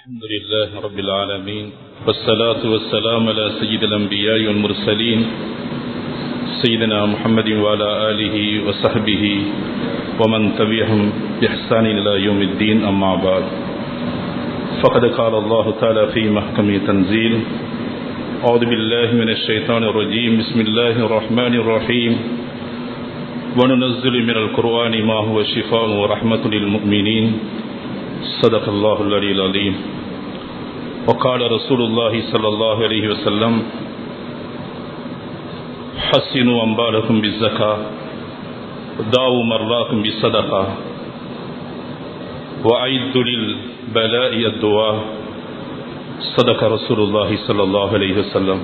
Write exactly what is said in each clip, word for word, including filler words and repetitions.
الحمد لله رب العالمين والصلاة والسلام على سيد الأنبياء والمرسلين سيدنا محمد وعلى آله وصحبه ومن تبعهم بإحسان إلى يوم الدين أما بعد فقد قال الله تعالى في محكم تنزيل أعوذ بالله من الشيطان الرجيم بسم الله الرحمن الرحيم وننزل من القرآن ما هو شفاء ورحمة للمؤمنين صدق الله العلي العظيم وقال رسول الله صلى الله عليه وسلم حسنوا أنبالكم بالزكاة داووا مرضاكم بالصدقة وأعدوا للبلاء الدعاء صدق رسول الله صلى الله عليه وسلم.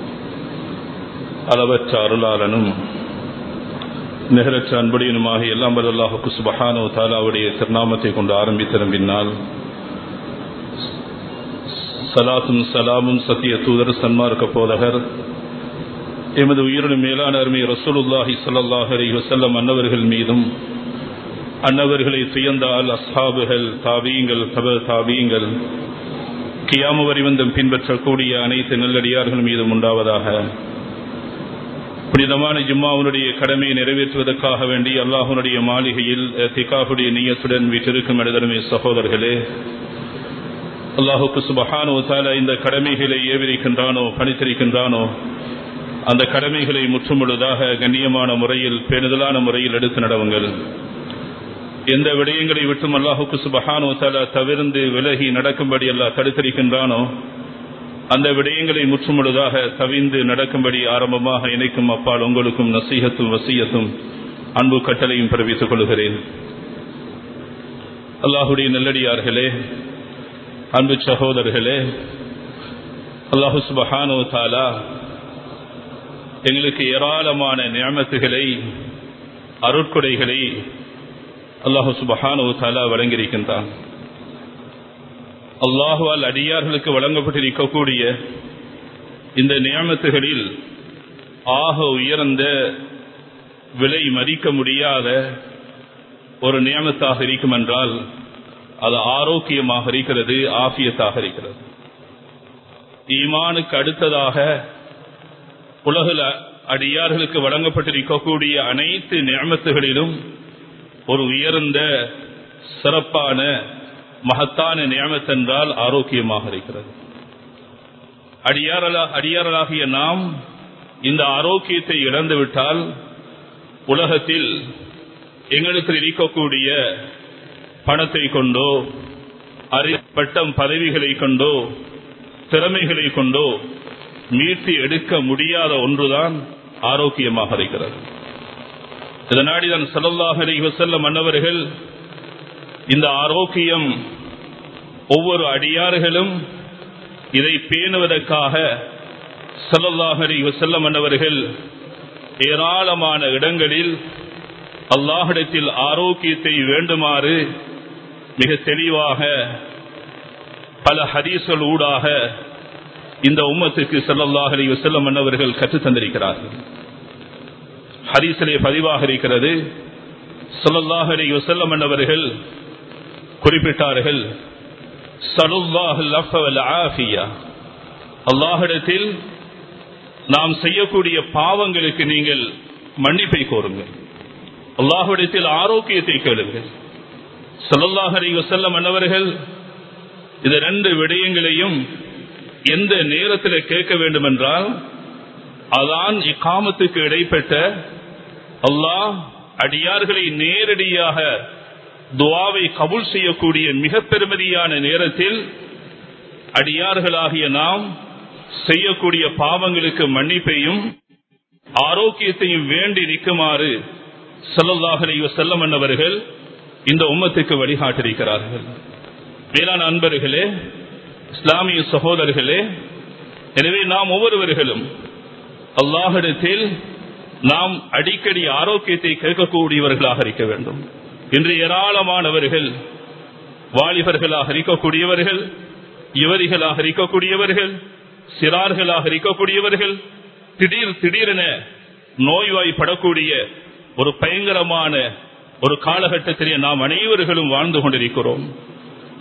அளவற்ற அருளாளனும் நிகரற்ற அன்புடையனுமாக எல்லாம் வல்ல அல்லாஹ் சுப்ஹானஹு வ தஆலாவுடைய திருநாமத்தை கொண்டு ஆரம்பித்திரும் பின்னால் சலாத்தும் சலாமும் சத்திய தூதர் சன்மார்க்க போதகர் எமது உயிரினும் மேலான அருமை ரசூலுல்லாஹி ஸல்லல்லாஹு அலைஹி வஸல்லம் அன்னவர்கள் மீதும் அன்னவர்களை துயர்ந்தால் அஸ்ஹாபுகள் தாபீங்கள் தப தாபீங்கள் கியாமத் வரை வந்தும் பின்பற்றக்கூடிய அனைத்து நல்லடியார்கள் மீதும் உண்டாவதாக. புனிதமான ஜும்மாவுடைய கடமையை நிறைவேற்றுவதற்காக வேண்டி அல்லாஹ்வுடைய மாளிகையில் இத்திகாஃபுடைய நிய்யத்துடன் வீற்றிருக்கும் எனதருமை சகோதரர்களே, அல்லாஹ் சுப்ஹானஹு வ தஆலா இந்த கடமைகளை ஏவிருக்கின்றானோ பணித்திருக்கின்றானோ அந்த கடமைகளை முற்றுமுழுதாக கண்ணியமான முறையில் பேணுதலான முறையில் எடுத்து நடவுங்கள். எந்த விடயங்களை விட்டும் அல்லாஹ் சுப்ஹானஹு வ தஆலா தவிர்ந்து விலகி நடக்கும்படி அல்லாஹ் தடுத்திருக்கின்றானோ அந்த விடயங்களை முற்றுமுழுதாக தவிந்து நடக்கும்படி ஆரம்பமாக இணைக்கும் அப்பால் உங்களுக்கும் நசீஹத்தும் வசியத்தும் அன்பு கட்டளையும் பிறப்பித்துக் கொள்கிறேன். அல்லாஹுடைய நல்லடியார்களே, அன்பு சகோதரர்களே, அல்லாஹு சுப்ஹானஹு வ தஆலா எங்களுக்கு ஏராளமான நிஅமத்துகளை அருட்கொடைகளை அல்லாஹு சுப்ஹானஹு வ தஆலா வழங்கியிருக்கின்றான். அல்லாஹுவால் அடியார்களுக்கு வழங்கப்பட்டிருக்கக்கூடிய இந்த நியமத்துகளில் ஆக உயர்ந்த விலை மதிக்க முடியாத ஒரு நியமத்தாக இருக்கும் என்றால் அது ஆரோக்கியமாக இருக்கிறது, ஆஃபியத்தாக இருக்கிறது. ஈமானுக்கு அடுத்ததாக உலகில் அடியார்களுக்கு வழங்கப்பட்டிருக்கக்கூடிய அனைத்து நியமத்துகளிலும் ஒரு உயர்ந்த சிறப்பான மகத்தான நியமத் என்றால் ஆரோக்கியமாக இருக்கிறது. அடியாரலா அடியாரலாகிய நாம் இந்த ஆரோக்கியத்தை இழந்துவிட்டால் உலகத்தில் எங்களுக்கு இருக்கக்கூடிய பணத்தை கொண்டோ அறியப்பட்டம் பதவிகளை கொண்டோ திறமைகளை கொண்டோ மீட்டு எடுக்க முடியாத ஒன்றுதான் ஆரோக்கியமாக இருக்கிறது. இதனாடிதான் ஸல்லல்லாஹு அலைஹி வஸல்லம் அன்னவர்கள் இந்த ஆரோக்கியம் ஒவ்வொரு அடியார்களும் இதை பேணுவதற்காக ஸல்லல்லாஹு அலைஹி வஸல்லம் அன்னவர்கள் ஏராளமான இடங்களில் அல்லாஹ்விடத்தில் ஆரோக்கியத்தை வேண்டுமாறு மிக தெளிவாக பல ஹதீஸ்கள் ஊடாக இந்த உம்மத்துக்கு ஸல்லல்லாஹு அலைஹி வஸல்லம் அன்னவர்கள் கற்றுத் தந்திருக்கிறார்கள். ஹதீஸிலே பதிவாக இருக்கிறது, ஸல்லல்லாஹு அலைஹி வஸல்லம் அன்னவர்கள் குறிப்பிட்டார்கள், அல்லாஹ்விடத்தில் நாம் செய்யக்கூடிய பாவங்களுக்கு நீங்கள் மன்னிப்பை கோருங்கள், அல்லாஹ்விடத்தில் ஆரோக்கியத்தை கேளுங்கள். ஸல்லல்லாஹு அலைஹி வஸல்லம் அன்னவர்கள் இந்த ரெண்டு விடயங்களையும் எந்த நேரத்தில் கேட்க வேண்டும் என்றால் அதான் இகாமத்துக்கு இடைப்பட்ட அல்லாஹ் அடியார்களை நேரடியாக துஆவை கபூல் செய்யக்கூடிய மிக பெருமதியான நேரத்தில் அடியார்களாகிய நாம் செய்யக்கூடிய பாவங்களுக்கு மன்னிப்பையும் ஆரோக்கியத்தையும் வேண்டி நிற்குமாறு ஸல்லல்லாஹு அலைஹி வஸல்லம் அன்னவர்கள் இந்த உம்மத்துக்கு வழிகாட்டியிருக்கிறார்கள். மேலான அன்பர்களே, இஸ்லாமிய சகோதரர்களே, எனவே நாம் ஒவ்வொருவர்களும் அல்லாஹ்விடத்தில் நாம் அடிக்கடி ஆரோக்கியத்தை கேட்கக்கூடியவர்களாக இருக்க வேண்டும். இன்று ஏராளமானவர்கள் வாலிபர்களாக இருக்கக்கூடியவர்கள், யுவதிகளாக இருக்கக்கூடியவர்கள், சிறார்களாக இருக்கக்கூடியவர்கள் திடீர் திடீரென நோய்வாய்ப்படக்கூடிய ஒரு பயங்கரமான ஒரு காலகட்டத்திலே நாம் அனைவர்களும் வாழ்ந்து கொண்டிருக்கிறோம்.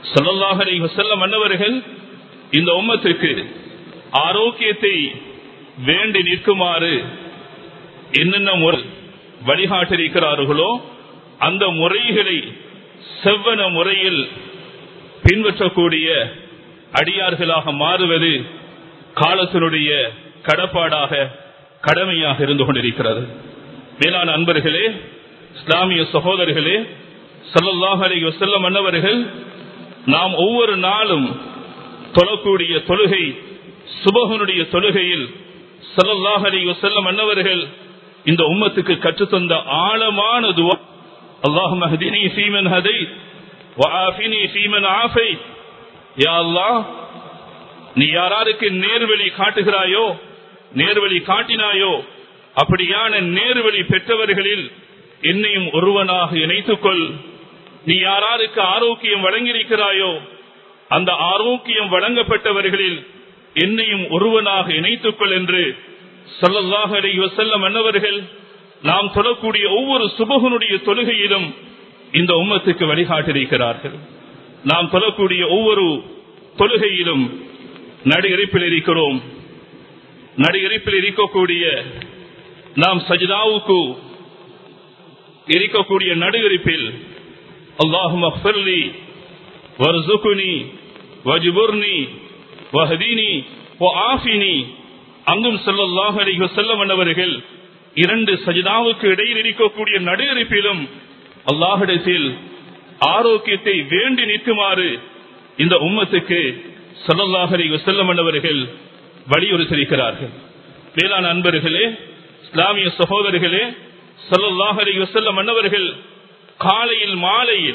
ஸல்லல்லாஹு அலைஹி வஸல்லம் அன்னவர்கள் இந்த உம்மத்துக்கு ஆரோக்கியத்தை வேண்டி நிற்குமாறு என்னென்ன முறை வழிகாட்டிருக்கிறார்களோ அந்த முறைகளை செவ்வன முறையில் பின்பற்றக்கூடிய அடியார்களாக மாறுவது காலத்தினுடைய கடப்பாடாக கடமையாக இருந்து கொண்டிருக்கிறது. மேலான அன்பர்களே, இஸ்லாமிய சகோதரர்களே, ஸல்லல்லாஹு அலைஹி வஸல்லம் அன்னவர்கள் நாம் ஒவ்வொரு நாளும் தொழக்கூடிய தொழுகை சுபஹுனுடைய தொழுகையில் ஸல்லல்லாஹு அலைஹி வஸல்லம் அன்னவர்கள் இந்த உம்மத்துக்கு கற்றுத்தந்த ஆழமான துஆ, அல்லாஹும்ம ஹ்தினி ஃபீமன் ஹதைத் வஆஃபினி ஃபீமன் ஆஃபைத். யா அல்லாஹ், நீ யாராருக்கு நேர்வழி காட்டுகிறாயோ, நேர்வழி காட்டினாயோ, அப்படியான நேர்வழி பெற்றவர்களில் என்னையும் ஒருவனாக இணைத்துக்கொள். நீ யாராருக்கு ஆரோக்கியம் வழங்கியிருக்கிறாயோ அந்த ஆரோக்கியம் வழங்கப்பட்டவர்களில் என்னையும் ஒருவனாக இணைத்துக்கொள் என்று ஸல்லல்லாஹு அலைஹி வஸல்லம் அன்னவர்கள் நாம் தொழக்கூடிய ஒவ்வொரு சுபஹுனுடைய தொழுகையிலும் இந்த உம்மத்துக்கு வழிகாட்டியிருக்கிறார்கள். நாம் தொழக்கூடிய ஒவ்வொரு தொழுகையிலும் நடு இருப்பில் இருக்கிறோம். நடு இருப்பில் இருக்கக்கூடிய நாம் சஜிதாவுக்கு இருக்கக்கூடிய நடு இருப்பில் அல்லாஹும்ம ஃபிர்லி வர்ஸுக்னி வஜ்புர்னி வஹ்தினி வஆஃபினி. அங்கும் ஸல்லல்லாஹு அலைஹி வஸல்லம் அன்னவர்கள் இரண்டு சஜிதாவுக்கு இடையில் இருக்கக்கூடிய நடு இருப்பிலும் அல்லாஹ்விடத்தில் ஆரோக்கியத்தை வேண்டி நிற்குமாறு இந்த உம்மத்துக்கு ஸல்லல்லாஹு அலைஹி வஸல்லம் அன்னவர்கள் வலியுறுத்தியிருக்கிறார்கள். மேலான அன்பர்களே, இஸ்லாமிய சகோதரர்களே, ஸல்லல்லாஹு அலைஹி வஸல்லம் அன்னவர்கள் காலையில் மாலையில்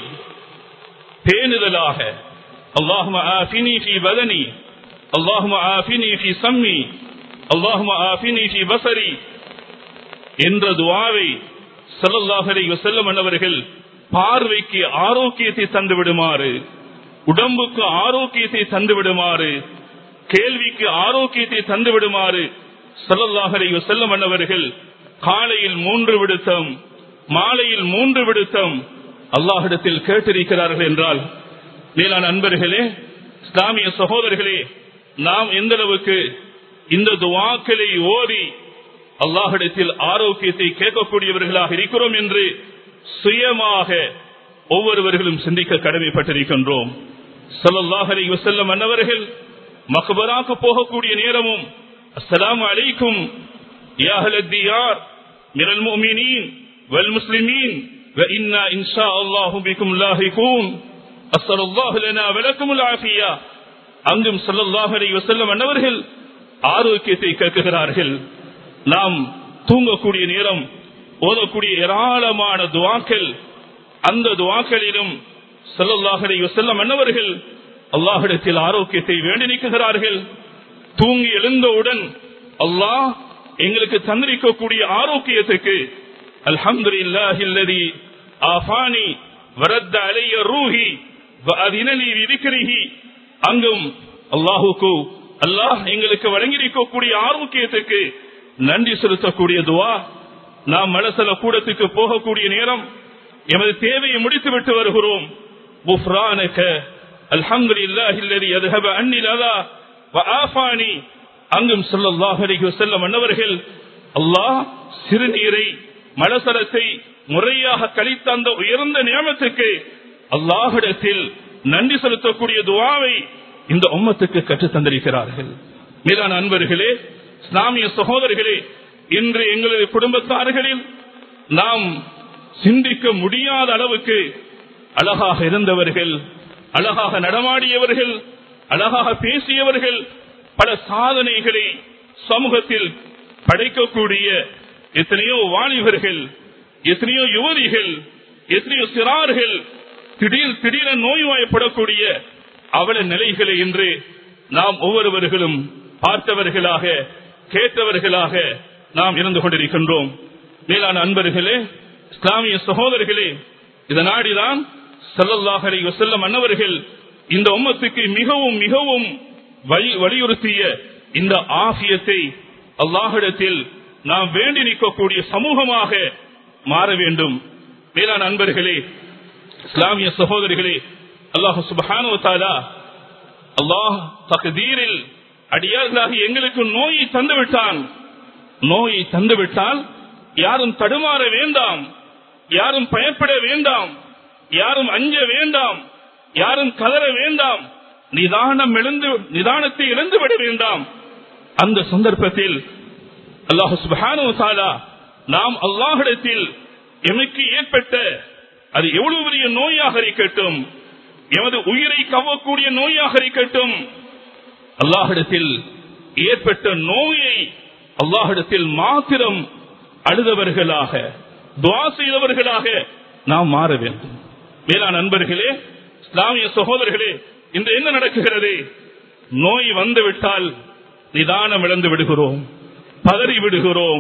பேணுதலாக அல்லாஹும்ம ஆஃபினி ஃபீ பதனி, அல்லாஹும்ம ஆஃபினி ஃபீ சம்மி, அல்லாஹும்ம ஆஃபினி ஃபீ பஸரி என்ற துஆவை ஸல்லல்லாஹு அலைஹி வஸல்லம் அன்னவர்கள் பார்வைக்கு ஆரோக்கியத்தை தந்து விடுமாறு, உடம்புக்கு ஆரோக்கியத்தை தந்து விடுமாறு, கேள்விக்கு ஆரோக்கியத்தை தந்து விடுமாறு ஸல்லல்லாஹு அலைஹி வஸல்லம் அன்னவர்கள் காலையில் மூன்று விடுத்தம் மாலையில் மூன்று விடுத்தம் அல்லாஹ்விடத்தில் கேட்டிருக்கிறார்கள் என்றால், மேலான அன்பர்களே, இஸ்லாமிய சகோதரர்களே, நாம் எந்த அளவுக்கு இந்த துஆக்களை ஓதி அல்லாஹ்விடத்தில் ஆரோக்கியத்தை கேட்கக்கூடியவர்களாக இருக்கிறோம் என்று சுயமாக ஒவ்வொருவர்களும் சிந்திக்க கடமைப்பட்டிருக்கின்றோம். ஸல்லல்லாஹு அலைஹி வஸல்லம் அன்னவர்கள் மக்பராக்கு போகக்கூடிய நேரமும் அஸ்ஸலாமு அலைக்கும் யா அஹ்லத் தியார் மினல் முஃமினீன் வல் முஸ்லிமீன் வ இன்னா இன்ஷா அல்லாஹு பிக்கும் லாஹிகூன் அஸ்ஸலல்லாஹு லனா வ லக்குமுல் ஆஃபியா. அங்கும் ஸல்லல்லாஹு அலைஹி வஸல்லம் அன்னவர்கள் ஆரோக்கியத்தை கேட்கிறார்கள். நாம் தூங்கக்கூடிய நேரம் ஓதக்கூடிய ஏராளமான துஆக்கள், அந்த துஆக்களிலும் ஸல்லல்லாஹு அலைஹி வஸல்லம் அன்னவர்கள் அல்லாஹ்விடத்தில் ஆரோக்கியத்தை வேண்டி நிற்கிறார்கள். தூங்கி எழுந்தவுடன் அல்லாஹ் எங்களுக்கு தந்திருக்கக்கூடிய ஆரோக்கியத்துக்கு அல்ஹம்துலில்லாஹில்லதி ஆஃபானி வரத்த அலைய ரூஹி வஅதினலி பிதிக்ரிஹி. அங்கும் அல்லாஹுக்கு அல்லாஹ் எங்களுக்கு வழங்கியிருக்கக்கூடிய ஆரோக்கியத்துக்கு நன்றி செலுத்தக்கூடிய துஆ. நாம் மலசல கூடத்துக்கு போகக்கூடிய நேரம் எமது தேவையை முடித்துவிட்டு வருகிறோம். குஃப்ரானக அல்ஹம்துலில்லாஹில்லதி யذهب عني الأذى وعافاني. அங்கும் ஸல்லல்லாஹு அலைஹி வஸல்லம் அன்னவர்கள் அல்லாஹ் சிறுநீரை மலசலத்தை முறையாக கழித்த அந்த உயர்ந்த நியமத்துக்கு அல்லாஹ்விடத்தில் நன்றி செலுத்தக்கூடிய துஆவை இந்த உம்மத்துக்கு கற்றுத் தந்திருக்கிறார்கள். மேலான அன்பர்களே, இஸ்லாமிய சகோதரர்களே, இன்று எங்களது குடும்பத்தார்களில் நாம் சிந்திக்க முடியாத அளவுக்கு அழகாக இருந்தவர்கள், அழகாக நடமாடியவர்கள், அழகாக பேசியவர்கள், பல சாதனைகளை சமூகத்தில் படைக்கக்கூடிய எத்தனையோ வாலிபர்கள், எத்தனையோ யுவதிகள், எத்தனையோ சிறார்கள் திடீர் திடீரென நோய்வாய்ப்படக்கூடிய அவல நிலைகளை இன்று நாம் ஒவ்வொருவர்களும் பார்த்தவர்களாக கேட்டவர்களாக நாம் இருந்து கொண்டிருக்கின்றோம். மேலான அன்பர்களே, இஸ்லாமிய சகோதரர்களே, இதனாடிதான் ஸல்லல்லாஹு அலைஹி வஸல்லம் அன்னவர்கள் இந்த உம்மத்துக்கு மிகவும் மிகவும் வலியுறுத்திய இந்த ஆஃபியத்தை அல்லாஹ்விடத்தில் நாம் வேண்டி நிற்கக்கூடிய சமூகமாக மாற வேண்டும். மேலான அன்பர்களே, இஸ்லாமிய சகோதரிகளே, அல்லாஹ் சுப்ஹானஹு வ தஆலா அல்லாஹ் தக்தீரில் அடியார்களாக எங்களுக்கு நோயை தந்து விட்டான். நோயை தந்துவிட்டால் யாரும் தடுமாற வேண்டாம், யாரும் பயப்பட வேண்டாம், யாரும் அஞ்ச வேண்டாம், யாரும் கதற வேண்டாம், நிதானம் இழந்து நிதானத்தை இழந்து விட வேண்டாம். அந்த சந்தர்ப்பத்தில் அல்லாஹ் சுப்ஹானஹு வ தஆலா நாம் அல்லாஹ்விடத்தில் எமக்கு ஏற்பட்ட அது எவ்வளவு பெரிய நோயாக இருக்கட்டும், எமது உயிரை கவ்வக்கூடிய நோயாக இருக்கட்டும், அல்லாஹ்விடத்தில் ஏற்பட்ட நோயை அல்லாஹ்விடத்தில் மாத்திரம் அழுதவர்களாக துஆ செய்தவர்களாக நாம் மாற வேண்டும். மேலான நண்பர்களே, இஸ்லாமிய சகோதரர்களே, இன்று என்ன நடக்குகிறது? நோய் வந்துவிட்டால் நிதானம் இழந்து விடுகிறோம், பதறி விடுகிறோம்,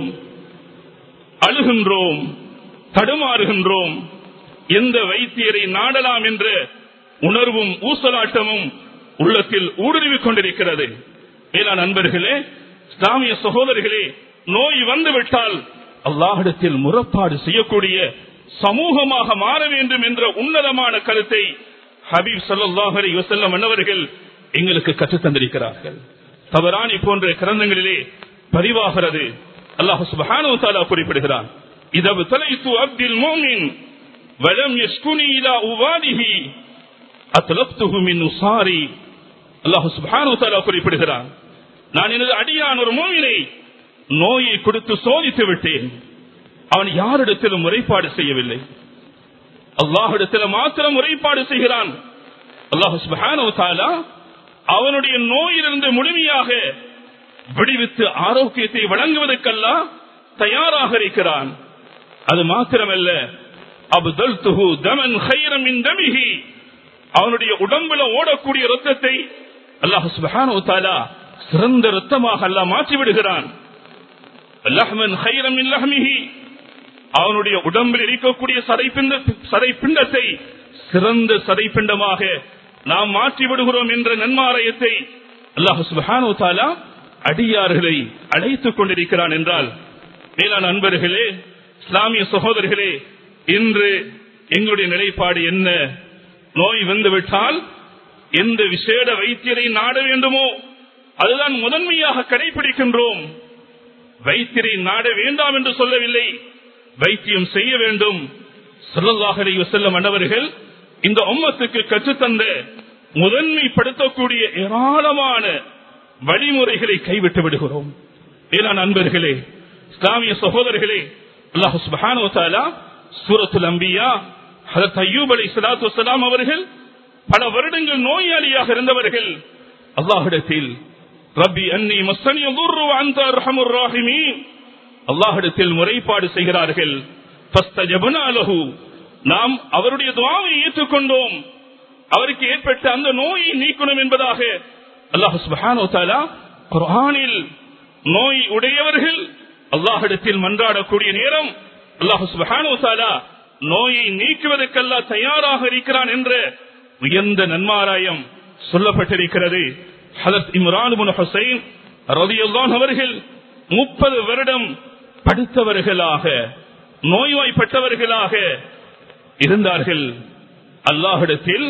அழுகின்றோம், தடுமாறுகின்றோம். எந்த வைத்தியரை நாடலாம் என்ற உணர்வும் ஊசலாட்டமும் உள்ளத்தில் ஊடுருவிக் கொண்டிருக்கிறது. மேலான நண்பர்களே, இஸ்லாமிய சகோதரர்களே, நோய் வந்துவிட்டால் அல்லாஹ்விடத்தில் முறைப்பாடு செய்யக்கூடிய சமூகமாக மாற வேண்டும் என்ற உன்னதமான கருத்தை ஹபீப் ஸல்லல்லாஹு அலைஹி வஸல்லம் அன்னவர்கள் எங்களுக்கு கற்றுத் தந்திருக்கிறார்கள். தபரானி போன்ற கிரந்தங்களிலே பதிவாகிறது. அல்லாஹ் சுப்ஹானஹு வ தஆலா குறிப்பிடுகிறான், இதப் தலைத்து அப்துல் முஃமின் வலம் யஸ்குனி இலா உவாதிஹி அத்லப்துஹு மின் உசாரி. அல்லாஹ் சுப்ஹானஹு வ தஆலா குறிப்பிடுகிறான், நான் எனது அடியான் ஒரு முஃமினை நோயை கொடுத்து சோதித்து விட்டேன். அவன் யாரிடத்திலும் முறைப்பாடு செய்யவில்லை, அல்லாஹ்விடத்தில் மாத்திரம் முறைப்பாடு செய்கிறான். அல்லாஹ் சுப்ஹானஹு வ தஆலா அவனுடைய நோயிலிருந்து முழுமையாக விடுவித்து ஆரோக்கியத்தை வழங்குவதற்கெல்லாம் தயாராக இருக்கிறான். அது மாத்திரமல்ல, அப்தல்துஹு தமன் கைரம் மின் தமிஹி, அவனுடைய உடம்புல ஓடக்கூடிய இரத்தத்தை அல்லாஹ் சுப்ஹானஹு வ தஆலா சிறந்த இரத்தமாக அல்லாஹ் மாற்றி விடுகிறான். லஹ்மன் கைரம் மின் லஹ்மிஹி, அவனுடைய உடம்பில் இருக்கக்கூடிய சதைப்பிண்ட சதைப்பிண்டத்தை சிறந்த சதைப்பிண்டமாக நாம் மாற்றி விடுகிறோம் என்ற நன்மாராயத்தை அல்லாஹ் சுப்ஹானஹு வ தஆலா அடியார்களை அழைத்துக் கொண்டிருக்கிறான் என்றால், மேலான நண்பர்களே, இஸ்லாமிய சகோதரர்களே, இன்று எங்களுடைய நிலைப்பாடு என்ன? நோய் வந்துவிட்டால் எந்த விசேட வைத்தியரை நாட வேண்டுமோ அதுதான் முதன்மையாக கடைபிடிக்கின்றோம். வைத்தியரை நாட வேண்டாம் என்று சொல்லவில்லை, வைத்தியம் செய்ய வேண்டும். ஸல்லல்லாஹு அலைஹி வஸல்லம் அன்னவர்கள் இந்த உம்மத்துக்கு கற்றுத்தந்த முதன்மைப்படுத்தக்கூடிய ஏராளமான வழிமுறைகளை கைவிட்டு விடுகிறோம். மேலான நண்பர்களே, இஸ்லாமிய சகோதரர்களே, அல்லாஹ் சுப்ஹானஹு வ தஆலா சூரத்துல் அன்பியா ஹஜ்ரத் அய்யூப் அலைஹிஸ்ஸலாத்து வஸ்ஸலாம் அவர்கள் பல வருடங்கள் நோயாளியாக இருந்தவர்கள் அல்லாஹ்விடத்தில் ரப்பி அன்னி மஸ்ஸனி யதுர்ரு வ அன்த அர்ஹமுர் ராஹிமீன் அல்லாஹ்விடத்தில் முறைப்பாடு செய்கிறார்கள். ஃபஸ்தஜப்னா லஹு, நாம் அவருடைய துஆவை ஏற்றுக்கொண்டோம், அவருக்கு ஏற்பட்ட அந்த நோயை நீக்கணும் என்பதாக அல்லாஹ் சுப்ஹானஹு வ தஆலா குர்ஆனில் நோய் உடையவர்கள் அல்லாஹ்விடத்தில் மன்றாடக்கூடிய நேரம் அல்லாஹ் சுப்ஹானஹு வ தஆலா நோயை நீக்குவதற்கெல்லாம் தயாராக இருக்கிறான் என்ற உயர்ந்த நன்மாராயம் சொல்லப்பட்டிருக்கிறது. ஹஜ்ரத் இம்ரான் இப்னு ஹுசைன் ரலியல்லாஹு அன்ஹு அவர்கள் முப்பது வருடம் படித்தவர்களாக நோய்வாய்ப்பட்டவர்களாக இருந்தார்கள். அல்லாஹ்விடத்தில்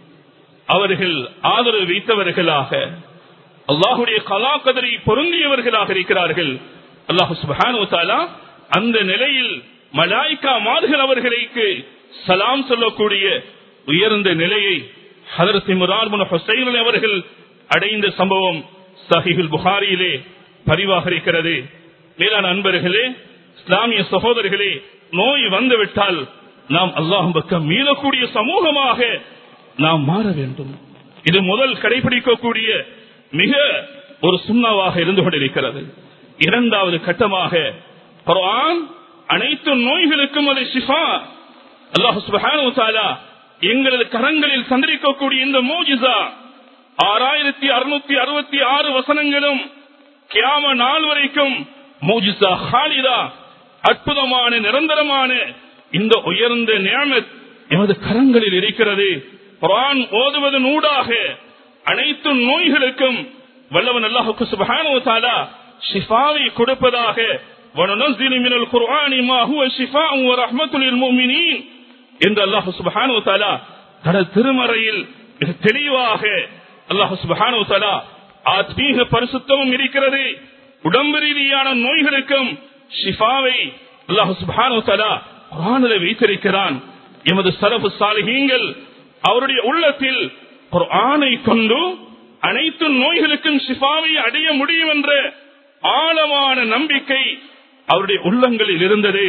அவர்கள் ஆதரவு வைத்தவர்களாக அல்லாஹ்வுடைய கலா கதரை பொருந்தியவர்களாக இருக்கிறார்கள். அல்லாஹ் சுப்ஹானஹு வ தஆலா அந்த நிலையில் மலாயிகா மார்கள் அவர்களுக்கு சலாம் சொல்லக்கூடிய உயர்ந்த நிலையை ஹஜ்ரத் இம்ரான் இப்னு ஹுசைன் அவர்கள் அடைந்த சம்பவம் சஹீஹுல் புகாரியிலே பதிவாக இருக்கிறது. மேலான அன்பர்களே, இஸ்லாமிய சகோதரர்களே, நோய் வந்துவிட்டால் நாம் அல்லாஹ் பக்கம் மீளக்கூடிய சமூகமாக நாம் மாற வேண்டும். இது முதல் கடைபிடிக்கக்கூடிய மிக ஒரு சுன்னாவாக இருந்து கொண்டிருக்கிறது. இரண்டாவது கட்டமாக குர்ஆன் அனைத்து நோய்களுக்கும் அது ஷிஃபா. அல்லாஹ் சுப்ஹானஹு வ தஆலா எங்களது கரங்களில் சந்திரிக்கக்கூடிய இந்த மோஜிசா ஆறாயிரத்தி அறுநூத்தி அறுபத்தி ஆறு வசனங்களும் கியாம நாள் வரைக்கும் மோஜிசா ஹாலிதா, அற்புதமான நிரந்தரமான இந்த உயர்ந்த நிஅமத் எமது கரங்களில் இருக்கிறது. குர்ஆன் ஓதுவதன் ஊடாக அனைத்து நோய்களுக்கும் வல்லவன் அல்லாஹ் சுப்ஹானஹு வ தஆலா ஷிஃபாவை கொடுப்பதாக வனனஸிலு மினல் குர்ஆனி மா ஹுவ ஷிஃபாஉ வ ரஹ்மத்துல் லில் முஃமினீன் என்று அல்லாஹ் சுப்ஹானஹு வ தஆலா தனது திருமறையில் மிக தெளிவாக அல்லாஹ் சுப்ஹானஹு வ தஆலா ஆத்மீக பரிசுத்தமும் இருக்கிறது, உடம்பு ரீதியான நோய்களுக்கும் ஷிஃபாவை அல்லாஹ் சுப்ஹானஹு வ தஆலா குர்ஆனிலே வைத்திருக்கிறான். எமது ஸலஃபு ஸாலிஹீன்கள் அவருடைய உள்ளத்தில் குர்ஆனை கொண்டு அனைத்து நோய்களுக்கும் ஷிஃபாவை அடைய முடியும் என்ற ஆழமான நம்பிக்கை அவருடைய உள்ளங்களில் இருந்தது.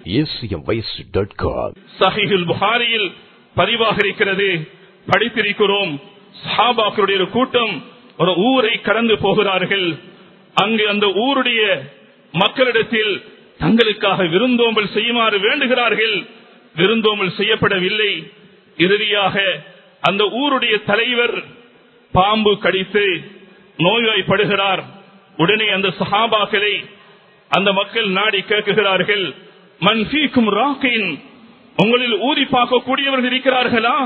ஸஹீஹுல் புகாரியில் பதிவாக இருக்கிறது, படித்திருக்கிறோம். சஹாபாக்களுடைய ஒரு கூட்டம் ஒரு ஊரை கடந்து போகிறார்கள். அங்கு அந்த ஊருடைய மக்களிடத்தில் தங்களுக்காக விருந்தோம்பல் செய்யுமாறு வேண்டுகிறார்கள். விருந்தோம்பல் செய்யப்படவில்லை. இறுதியாக அந்த ஊருடைய தலைவர் பாம்பு கடித்து நோய்வாய்ப்படுகிறார். உடனே அந்த சஹாபாக்களை அந்த மக்கள் நாடி கேட்கிறார்கள், மன் ஃபீக்கும் ராகின், உங்களில் ஊதி பார்க்கக்கூடியவர்கள் இருக்கிறார்களா?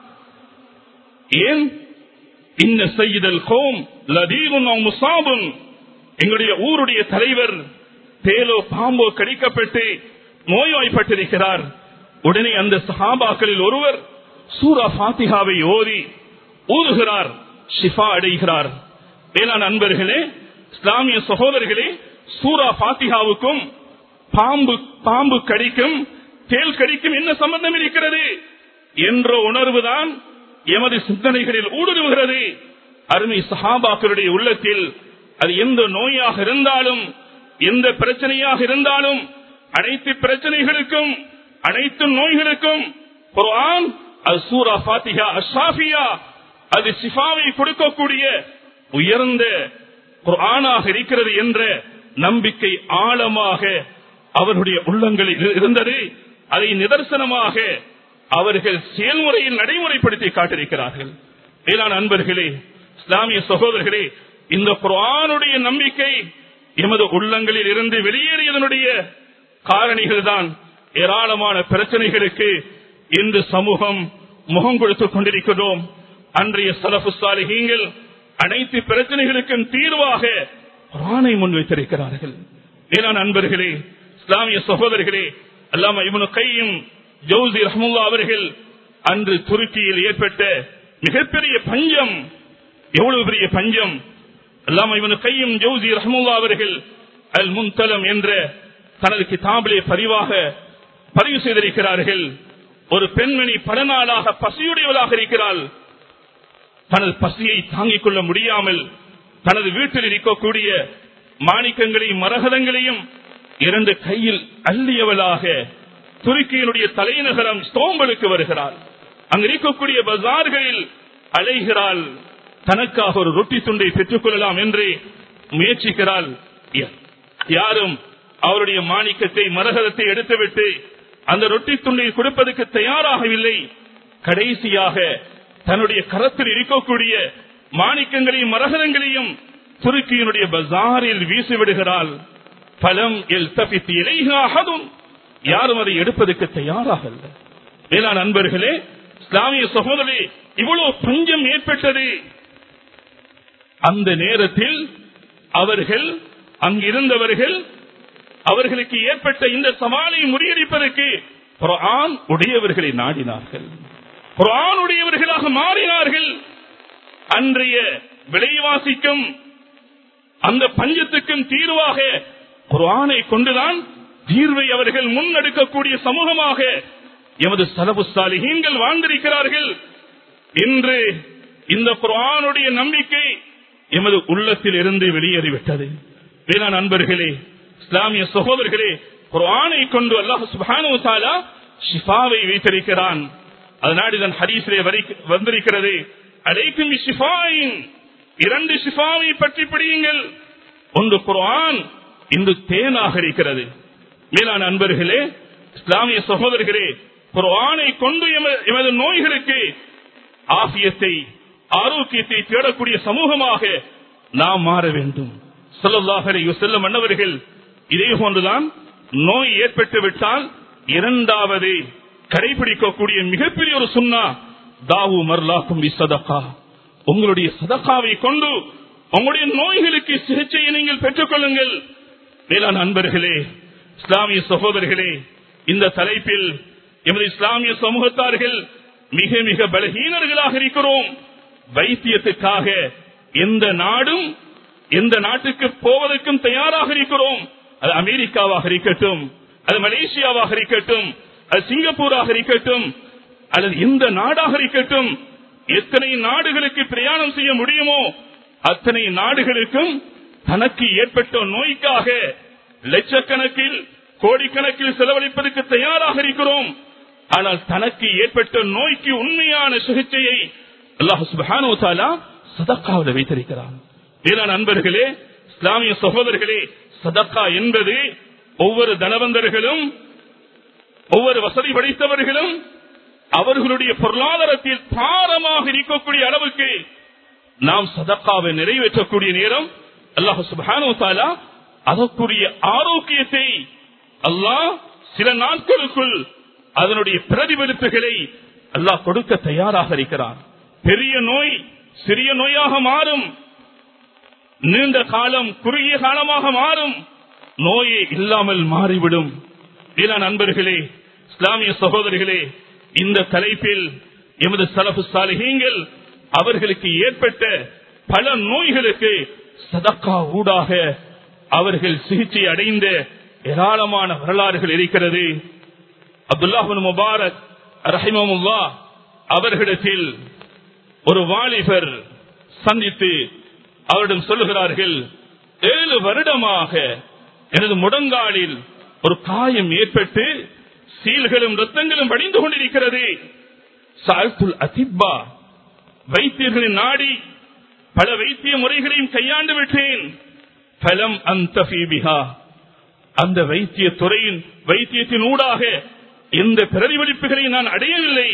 ஏன்? இன்ன சய்யிதல் கௌம் லதீகுன் அவ் முஸாபுன், எங்களுடைய ஊருடைய தலைவர் தேலோ பாம்போ கடிக்கப்பட்டு நோய்வாய்ப்பட்டிருக்கிறார். உடனே அந்த சஹாபாக்களில் ஒருவர் சூரா ஃபாத்திஹாவை ஓதி ஊதுகிறார், ஷிஃபா அடைகிறார். வேளாண் அன்பர்களே, இஸ்லாமிய சகோதரர்களே, சூரா ஃபாத்திஹாவுக்கும் பாம்பு பாம்பு கடிக்கும் தேல் கடிக்கும் என்ன சம்பந்தம் இருக்கிறது என்ற உணர்வுதான் எமது சிந்தனைகளில் ஊடுருவுகிறது. அருமை சஹாபாக்களுடைய உள்ளத்தில் அது எந்த நோயாக இருந்தாலும், எந்த பிரச்சனையாக இருந்தாலும், அனைத்து பிரச்சனைகளுக்கும் அனைத்து நோய்களுக்கும் குர்ஆன் அது சூரா ஃபாத்திஹா அஷாஃபியா அது ஷிஃபாவை கொடுக்கக்கூடிய உயர்ந்த குர்ஆனாக இருக்கிறது என்ற நம்பிக்கை ஆழமாக அவர்களுடைய உள்ளங்களில் இருந்தது. அதை நிதர்சனமாக அவர்கள் செயல்முறையில் நடைமுறைப்படுத்தி காட்டியிருக்கிறார்கள். மேலான அன்பர்களே, இஸ்லாமிய சகோதரர்களே, இந்த குர்ஆனுடைய நம்பிக்கை எமது உள்ளங்களில் இருந்து வெளியேறியதனுடைய காரணிகள் தான் ஏராளமான பிரச்சனைகளுக்கு இன்று சமூகம் முகம் கொடுத்துக் கொண்டிருக்கிறோம். அன்றைய ஸலஃபு ஸாலிஹீன்கள் அனைத்து பிரச்சனைகளுக்கும் தீர்வாக குர்ஆனை முன்வைத்திருக்கிறார்கள். மேலான அன்பர்களே, இஸ்லாமிய சகோதரர்களே, அல்லாமா இப்னு கையிம் ஜௌஸி ரஹ்மத்துல்லாஹி அவர்கள் அன்று துருக்கியில் ஏற்பட்ட மிகப்பெரிய பஞ்சம், எவ்வளவு பெரிய பஞ்சம்! அல்லாமா இப்னு கையிம் ஜௌஸி ரஹ்மத்துல்லாஹி அவர்கள் அல் முன்தலம் என்ற தனது கிதாபிலே பதிவாக பதிவு செய்திருக்கிறார்கள். ஒரு பெண்மணி பல நாளாக பசியுடையவளாக இருக்கிறாள். தனது பசியை தாங்கிக் கொள்ள முடியாமல் தனது வீட்டில் இருக்கக்கூடிய மாணிக்கங்களையும் மரகதங்களையும் இரண்டு கையில் அள்ளியவளாக துருக்கியினுடைய தலைநகரம் ஸ்தோம்பலுக்கு வருகிறாள். அங்கு இருக்கக்கூடிய பஜார்களில் அலைகிறாள். தனக்காக ஒரு ரொட்டி துண்டை பெற்றுக் கொள்ளலாம் என்று முயற்சிக்கிறாள். யாரும் அவருடைய மாணிக்கத்தை மரகதத்தை எடுத்துவிட்டு அந்த ரொட்டி துண்டை கொடுப்பதற்கு தயாராகவில்லை. கடைசியாக தன்னுடைய கரத்தில் இருக்கக்கூடிய மாணிக்கங்களையும் மரகதங்களையும் துருக்கியினுடைய பஜாரில் வீசிவிடுகிறாள். பலம் எல்தபித் இலைஹா அஹதுன், யாரும் அதை எடுப்பதற்கு தயாராக இல்லை. வேளாண் அன்பர்களே, இஸ்லாமிய சகோதரே, இவ்வளவு பஞ்சம் ஏற்பட்டது. அந்த நேரத்தில் அவர்கள் அங்கிருந்தவர்கள் அவர்களுக்கு ஏற்பட்ட இந்த சவாலை முறியடிப்பதற்கு குர்ஆன் உடையவர்களை நாடினார்கள், குர்ஆன் உடையவர்களாக மாறினார்கள். அன்றைய விலைவாசிக்கும் அந்த பஞ்சத்துக்கும் தீர்வாக குர்ஆனை கொண்டுதான் தீர்வை அவர்கள் முன்னெடுக்கக்கூடிய சமூகமாக எமது ஸலஃபு ஸாலிஹீன்கள் வாழ்ந்திருக்கிறார்கள். இன்று இந்த குர்ஆனுடைய நம்பிக்கை எமது உள்ளத்தில் இருந்து வெளியேறிவிட்டது. வேளாண் அன்பர்களே, இஸ்லாமிய சகோதரர்களே, குர்ஆனை கொண்டு அல்லாஹ் சுப்ஹானஹு வ தஆலா ஷிஃபாவை வைத்திருக்கிறான். அதனால் இதன் ஹதீஸிலே வந்திருக்கிறது, அலைக்கும் பிஷ்ஷிஃபாயின், இரண்டு ஷிஃபாவை பற்றி படியுங்கள். ஒன்று குர்ஆன், இன்று தேனாக இருக்கிறது. மேலான அன்பர்களே, இஸ்லாமிய சகோதரர்களே, குர்ஆனை கொண்டு எமது நோய்களுக்கு ஆஃபியத்தை ஆரோக்கியத்தை தேடக்கூடிய சமூகமாக நாம் மாற வேண்டும். ஸல்லல்லாஹு அலைஹி வஸல்லம் அன்னவர்கள் இதே போன்றுதான் நோய் ஏற்பட்டு விட்டால் இரண்டாவது கடைபிடிக்கக்கூடிய மிகப்பெரிய ஒரு சுன்னா, தாவு மர்லாக்கும் பிஸ்ஸதகா, உங்களுடைய சதகாவை கொண்டு உங்களுடைய நோய்களுக்கு சிகிச்சையை நீங்கள் பெற்றுக் கொள்ளுங்கள். மேலான அன்பர்களே, இஸ்லாமிய சகோதரர்களே, இந்த தலைப்பில் எமது இஸ்லாமிய சமூகத்தார்கள் மிக மிக பலகீனர்களாக இருக்கிறோம். வைத்தியத்துக்காக எந்த நாடும் எந்த நாட்டுக்கு போவதற்கும் தயாராக இருக்கிறோம். அது அமெரிக்காவாக இருக்கட்டும், அது மலேசியாவாக இருக்கட்டும், அது சிங்கப்பூராக இருக்கட்டும், அல்லது எந்த நாடாக இருக்கட்டும், எத்தனை நாடுகளுக்கு பிரயாணம் செய்ய முடியுமோ அத்தனை நாடுகளுக்கும் தனக்கு ஏற்பட்ட நோய்க்காக லட்சக்கணக்கில் கோடிக்கணக்கில் செலவழிப்பதற்கு தயாராக இருக்கிறோம். ஆனால் தனக்கு ஏற்பட்ட நோய்க்கு உண்மையான சிகிச்சையை அல்லாஹ் சுப்ஹானஹு வ தஆலா சதக்காவில் வைத்திருக்கிறான். வேளாண் நண்பர்களே, இஸ்லாமிய சகோதரர்களே, சதக்கா என்பது ஒவ்வொரு தனவந்தர்களும் ஒவ்வொரு வசதி படைத்தவர்களும் அவர்களுடைய பொருளாதாரத்தில் பாரமாக இருக்கக்கூடிய அளவுக்கு நாம் சதக்காவை நிறைவேற்றக்கூடிய நேரம் அல்லாஹ் சுப்ஹானஹு வ தஆலா அதற்குரிய ஆரோக்கியத்தை அல்லாஹ் சில நாட்களுக்குள் அதனுடைய பிரதிபலிப்புகளை அல்லாஹ் கொடுக்க தயாராக இருக்கிறான். பெரிய நோய் சிறிய நோயாக மாறும், நீண்ட காலம் குறுகிய காலமாக மாறும், நோயே இல்லாமல் மாறிவிடும். வேளாண் நண்பர்களே, இஸ்லாமிய சகோதரிகளே, இந்த தலைப்பில் எமது ஸலஃபு ஸாலிஹீன்கள் அவர்களுக்கு ஏற்பட்ட பல நோய்களுக்கு சதக்கா ஊடாக அவர்கள் சிகிச்சை அடைந்த ஏராளமான வரலாறுகள் இருக்கிறது. அப்துல்லாஹ் இப்னு முபாரக் ரஹிமஹுல்லாஹ் அவர்களிடத்தில் ஒரு வாலிபர் சந்தித்து அவரிடம் சொல்லுகிறார்கள், ஏழு வருடமாக எனது முடங்காலில் ஒரு காயம் ஏற்பட்டு சீல்களும் ரத்தங்களும் வடிந்து கொண்டிருக்கிறது. சஅல்துல் அதிப்பா, வைத்தியர்களின் நாடி பல வைத்திய முறைகளையும் கையாண்டு விட்டேன். ஃபலம் அன்தஃபி பிஹா, அந்த வைத்திய துறையின் வைத்தியத்தின் ஊடாக எந்த பிரதிபலிப்புகளை நான் அடையவில்லை.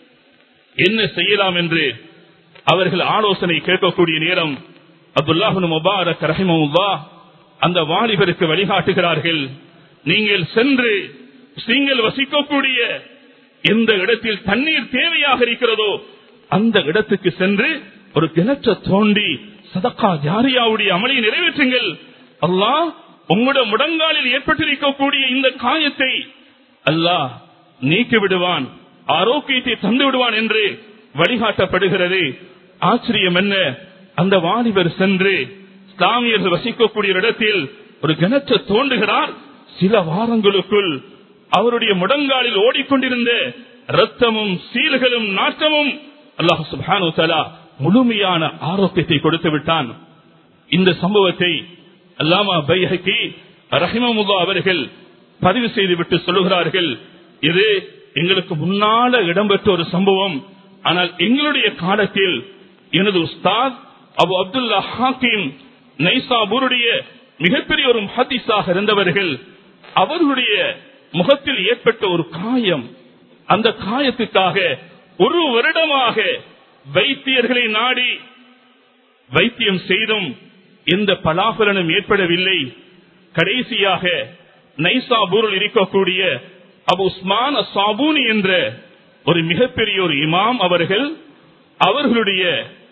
என்ன செய்யலாம் என்று அவர்கள் ஆலோசனை கேட்கக்கூடிய நேரம் அப்துல்லாஹ் இப்னு முபாரக் ரஹிமஹுல்லாஹ் அந்த வாலிபருக்கு வழிகாட்டுகிறார்கள். நீங்கள் சென்று நீங்கள் வசிக்கக்கூடிய எந்த இடத்தில் தண்ணீர் தேவையாக இருக்கிறதோ அந்த இடத்துக்கு சென்று ஒரு கிணற்றை தோண்டி சதக்கா ஜாரியாவுடைய அமலை நிறைவேற்றுங்கள். அல்லாஹ் உங்களுடைய முடங்காலில் ஏற்பட்டிருக்கக்கூடிய இந்த காயத்தை அல்லாஹ் நீக்கி விடுவான், ஆரோக்கியத்தை தந்து விடுவான் என்று வழிகாட்டப்படுகிறது. ஆச்சரியம் என்ன, அந்த வாலிபர் சென்று இஸ்லாமியர்கள் வசிக்கக்கூடிய இடத்தில் ஒரு கிணற்றை தோண்டுகிறார். சில வாரங்களுக்குள் அவருடைய முடங்காலில் ஓடிக்கொண்டிருந்த ரத்தமும் சீல்களும் நாற்றமும் அல்லாஹ் சுப்ஹானஹு வ தஆலா முழுமையான ஆரோக்கியத்தை கொடுத்து விட்டான். இந்த சம்பவத்தை அல்லாமா பைஹகி ரஹிமஹுல்லாஹ் அவர்கள் பதிவு செய்துவிட்டு சொல்லுகிறார்கள், இது எங்களுக்கு முன்னால இடம்பெற்ற ஒரு சம்பவம். ஆனால் எங்களுடைய காலத்தில் எனது உஸ்தாத் அபு அப்துல்லா ஹாக்கிம் நைசாபூருடைய மிகப்பெரிய ஒரு முஹத்திஸாக இருந்தவர்கள், அவர்களுடைய முகத்தில் ஏற்பட்ட ஒரு காயம், அந்த காயத்துக்காக ஒரு வருடமாக வைத்தியர்களை நாடி வைத்தியம் செய்தும் எந்த பலாபலனும் ஏற்படவில்லை. கடைசியாக நைசாபூரில் இருக்கக்கூடிய அபு உஸ்மான் அஸ்ஸாபூனி என்ற ஒரு மிகப்பெரிய ஒரு இமாம் அவர்கள் அவர்களுடைய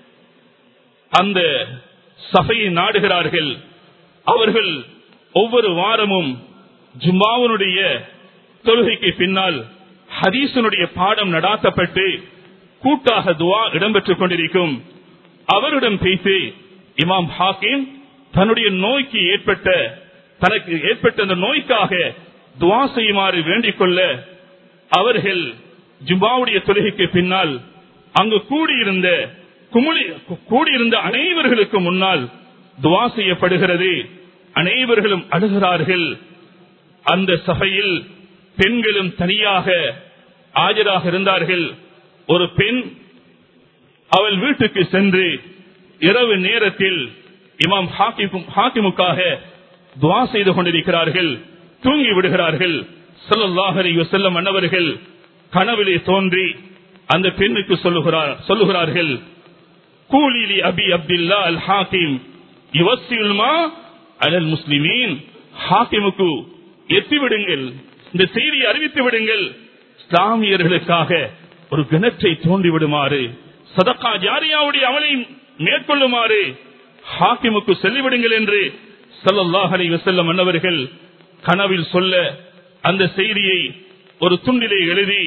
அந்த சபையை நாடுகிறார்கள். அவர்கள் ஒவ்வொரு வாரமும் ஜும்மாவுடைய தொழுகைக்கு பின்னால் ஹதீஸினுடைய பாடம் நடாத்தப்பட்டு கூட்டாக துவா இடம்பெற்றுக் கொண்டிருக்கும். அவரிடம் பேசி இமாம் ஹாக்கிம் தன்னுடைய நோய்க்கு ஏற்பட்ட தனக்கு ஏற்பட்ட அந்த நோய்க்காக துவா செய்யுமாறு வேண்டிக் கொள்ள அவர்கள் ஜும்மாவுடைய தொழுகைக்கு பின்னால் அங்கு கூடியிருந்த குமுளி கூடியிருந்த அனைவர்களுக்கு முன்னால் துவா செய்யப்படுகிறது. அனைவர்களும் அழுகிறார்கள். அந்த சபையில் பெண்களும் தனியாக ஆஜராக இருந்தார்கள். ஒரு பெண் அவள் வீட்டுக்கு சென்று இரவு நேரத்தில் இமாம் ஹாக்கிமுக்காக துவா செய்து கொண்டிருக்கிறார்கள். தூங்கி விடுகிறார்கள். ஸல்லல்லாஹு அலைஹி வஸல்லம் அன்னவர்கள் கனவிலே தோன்றி அந்த பெண்ணுக்கு சொல்லுகிறார் சொல்லுகிறார்கள் கூலிலி அபி அப்துல்லா அல் ஹாக்கிம் யுவஸ்ஸில் மா அலல் முஸ்லிமீன், ஹாக்கிமுக்கு எத்திவிடுங்கள், இந்த செய்தியை அறிவித்து விடுங்கள், இஸ்லாமியர்களுக்காக ஒரு கிணற்றை தோண்டி விடுமாறு, சதகா ஜாரியாவுடைய அமலை மேற்கொள்ளுமாறு ஹாக்கிமுக்கு சொல்லிவிடுங்கள் என்று ஸல்லல்லாஹு அலைஹி வஸல்லம் அன்னவர்கள் கனவில் சொல்ல அந்த செய்தியை ஒரு துண்டிலே எழுதி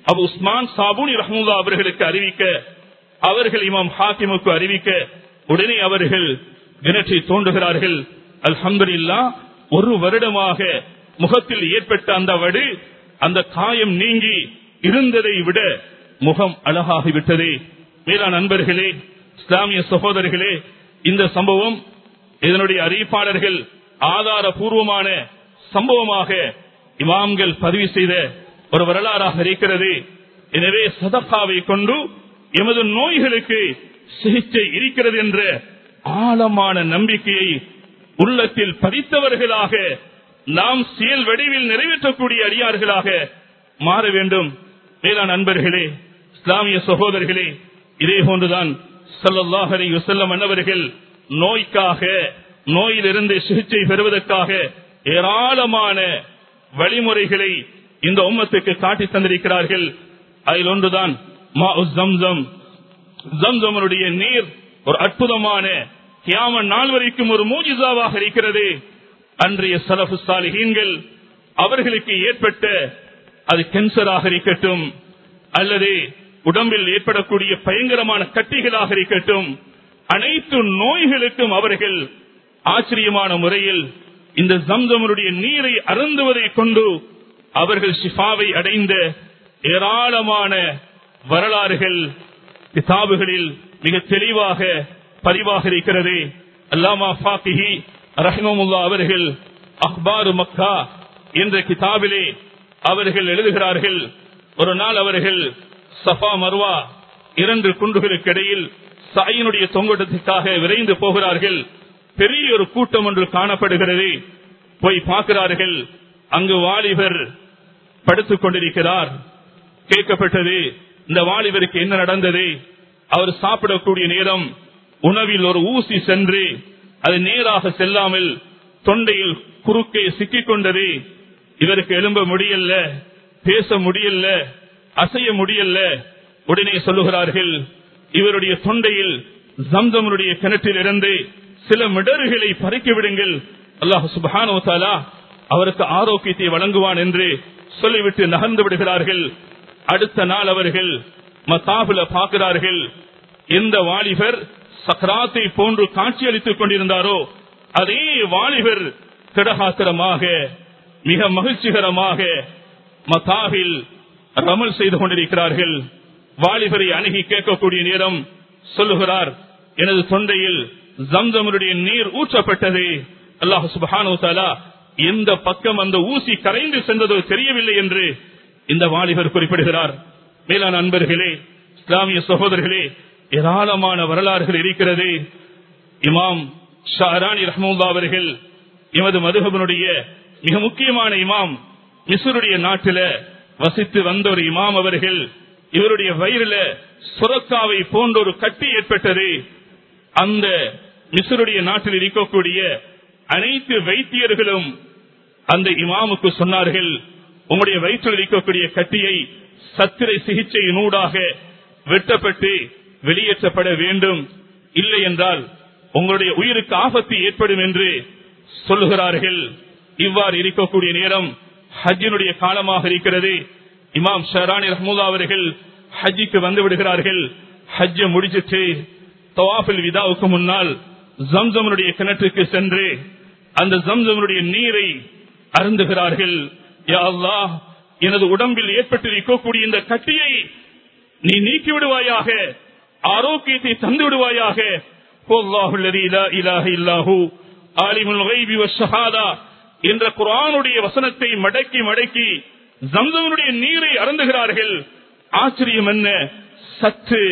அபு உஸ்மான் சாபூனி ரஹ்மத்துல்லாஹி அவர்களுக்கு அறிவிக்க, அவர்கள் இமாம் ஹாக்கிமுக்கு அறிவிக்க, உடனே அவர்கள் கிணற்றை தோண்டுகிறார்கள். அல்ஹம்துலில்லாஹ், ஒரு வருடமாக முகத்தில் ஏற்பட்ட அந்த வடு, அந்த காயம் நீங்கி இருந்ததை விட முகம் அழகாகிவிட்டது. மேலான நண்பர்களே, இஸ்லாமிய சகோதரர்களே, இந்த சம்பவம் இதனுடைய அறிவிப்பாளர்கள் ஆதாரபூர்வமான சம்பவமாக இமாம்கள் பதிவு செய்த ஒரு வரலாறாக இருக்கிறது. எனவே சதகாவை கொண்டு எமது நோய்களுக்கு சிகிச்சை இருக்கிறது என்ற ஆழமான நம்பிக்கையை உள்ளத்தில் பதித்தவர்களாக நாம் செயல் வடிவில் நிறைவேற்றக்கூடிய அடியார்களாக மாற வேண்டும். மேலான நண்பர்களே, இஸ்லாமிய சகோதரர்களே, இதே போன்றுதான் ஸல்லல்லாஹு அலைஹி வஸல்லம் அன்னவர்கள் நோய்க்காக, நோயிலிருந்து சிகிச்சை பெறுவதற்காக ஏராளமான வழிமுறைகளை இந்த உம்மத்துக்கு காட்டி தந்திருக்கிறார்கள். அதில் ஒன்றுதான் மாஉ ஸம்ஸம். ஸம்ஸமுடைய நீர் ஒரு அற்புதமான கியாமத் நாள் வரைக்கும் ஒரு மூஜிசாவாக இருக்கிறது. அன்றைய ஸலஃபு ஸாலிஹீன்கள் அவர்களுக்கு ஏற்பட்ட, அது கேன்சராக இருக்கட்டும் அல்லது உடம்பில் ஏற்படக்கூடிய பயங்கரமான கட்டிகளாக இருக்கட்டும், அனைத்து நோய்களுக்கும் அவர்கள் ஆச்சரியமான முறையில் இந்த ஸம்ஸமுடைய நீரை அருந்துவதை கொண்டு அவர்கள் ஷிஃபாவை அடைந்த ஏராளமான வரலாறுகள் கிதாபுகளில் மிக தெளிவாக பதிவாக இருக்கிறது. அல்லாமா ஃபாகிஹி ரஹ்மத்துல்லாஹி அவர்கள் அக்பாரு மக்கா என்ற கிதாபிலே அவர்கள் எழுதுகிறார்கள், ஒரு நாள் அவர்கள் சஃபா மர்வா இரண்டு குன்றுகளுக்கு இடையில் சாயினுடைய தொங்கோட்டத்திற்காக விரைந்து போகிறார்கள். பெரிய ஒரு கூட்டம் ஒன்று காணப்படுகிறது. போய் பார்க்கிறார்கள், அங்கு வாலிபர் படுத்துக் கொண்டிருக்கிறார். கேட்கப்பட்டது, இந்த வாலிபருக்கு என்ன நடந்தது? அவர் சாப்பிடக்கூடிய நேரம் உணவில் ஒரு ஊசி சென்று அது நேராக செல்லாமல் தொண்டையில் குறுக்கே சிக்கிக் கொண்டது. இவருக்கு எழும்ப முடியல, பேச முடியல, அசைய முடியல. உடனே சொல்லுகிறார்கள், இவருடைய தொண்டையில் ஸம்ஸமுடைய கிணற்றில் இருந்து சில மிடறுகளை பறிக்க விடுங்கள், அல்லாஹ் சுப்ஹானஹு வ தஆலா அவருக்கு ஆரோக்கியத்தை வழங்குவான் என்று சொல்லிவிட்டு நகர்ந்து விடுகிறார்கள். அடுத்த நாள் அவர்கள் மத்தாபுல பார்க்கிறார்கள், எந்த வாலிபர் சக்ராத்தை போன்று காட்சியளித்துக் கொண்டிருந்தாரோ அதே வாலிபர் திடகாத்திரமாக மிக மகிழ்ச்சிகரமாக மத்தாபில் ரமல் செய்து கொண்டிருக்கிறார்கள். வாலிபரை அணுகி கேட்கக்கூடிய நேரம் சொல்லுகிறார், எனது தொண்டையில் ஸம்ஸமுடைய நீர் ஊற்றப்பட்டது. அல்லாஹ் சுப்ஹானஹு வ தஆலா எந்த பக்கம் அந்த ஊசி கரைந்து சென்றதோ தெரியவில்லை என்று இந்த வாலிபர் குறிப்பிடுகிறார். மேலான அன்பர்களே, இஸ்லாமிய சகோதரர்களே, ஏராளமான வரலாறுகள் இருக்கிறது. இமாம் ஷாரானி ரஹ்மத்துல்லாஹி அவர்கள் எமது மதுஹபினுடைய மிக முக்கியமான இமாம், மிஸ்ருடைய நாட்டில் வசித்து வந்த ஒரு இமாம் அவர்கள், இவருடைய வயிறுல சுரக்காவை போன்ற ஒரு கட்டி ஏற்பட்டது. அந்த மிஸ்ருடைய நாட்டில் இருக்கக்கூடிய அனைத்து வைத்தியர்களும் அந்த இமாமுக்கு சொன்னார்கள், உங்களுடைய வயிற்றில் இருக்கக்கூடிய கட்டியை சத்திரை சிகிச்சையினூடாக வெட்டப்பட்டு வெளியேற்றப்பட வேண்டும், இல்லை என்றால் உங்களுடைய உயிருக்கு ஆபத்து ஏற்படும் என்று சொல்லுகிறார்கள். இவ்வாறு இருக்கக்கூடிய நேரம் ஹஜ்ஜினுடைய காலமாக இருக்கிறது. இமாம் ஷரானி ரஹ்மத்துல்லாஹி அவர்கள் ஹஜ்ஜிக்கு வந்து விடுகிறார்கள். ஹஜ்ஜ முடிச்சிட்டு தவாஃபில் விதாவுக்கு முன்னால் ஸம்ஸமுடைய கிணற்றுக்கு சென்று அந்த ஸம்ஸமுடைய நீரை அருந்துகிறார்கள். யா அல்லாஹ், எனது உடம்பில் ஏற்பட்டிருக்கக்கூடிய இந்த கட்டியை நீ நீக்கி விடுவாயாக, ஆரோக்கியத்தை தந்து விடுவாயாக. வல்லாஹுல் லதீ லா இலாஹ இல்லாஹு ஆலிமுல் கைபி வஷ்ஷஹாதா என்ற குர்ஆனுடைய வசனத்தை மடக்கி மடக்கி ஸம்ஸமுடைய நீரை அருந்துகிறார்கள். ஆச்சரியம் என்ன, சற்று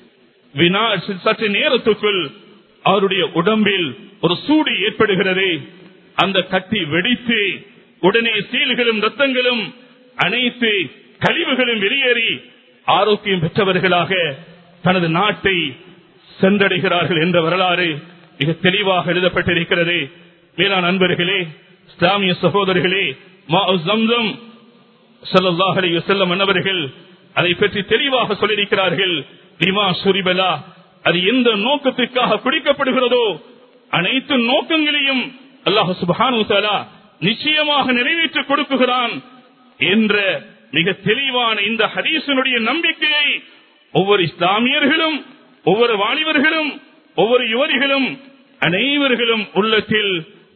வினா சற்று நேரத்துக்குள் அவருடைய உடம்பில் ஒரு சூடு ஏற்படுகிறது. அந்த கட்டி வெடித்து உடனே சீல்களும் ரத்தங்களும் அனைத்து கழிவுகளும் வெளியேறி ஆரோக்கியம் பெற்றவர்களாக தனது நாட்டை சென்றடைகிறார்கள் என்ற வரலாறு மிக தெளிவாக எழுதப்பட்டிருக்கிறது. மேலான அன்பர்களே, இஸ்லாமிய சகோதரர்களே, மாஉ ஸம்ஸம் ஸல்லல்லாஹு அலைஹி வஸல்லம் அன்னவர்கள் அதை பற்றி தெளிவாக சொல்லியிருக்கிறார்கள். லிமா ஷுரிபலா, அது எந்த நோக்கத்திற்காக குடிக்கப்படுகிறதோ அனைத்து நோக்கங்களையும் அல்லாஹ் சுப்ஹானஹு வ தஆலா நிச்சயமாக நிறைவேற்றி கொடுக்குகிறான் என்ற மிக தெளிவான இந்த ஹதீஸினுடைய நம்பிக்கையை ஒவ்வொரு இஸ்லாமியர்களும், ஒவ்வொரு வாலிபர்களும், ஒவ்வொரு யுவதிகளும், அனைவர்களும் உள்ளத்தில்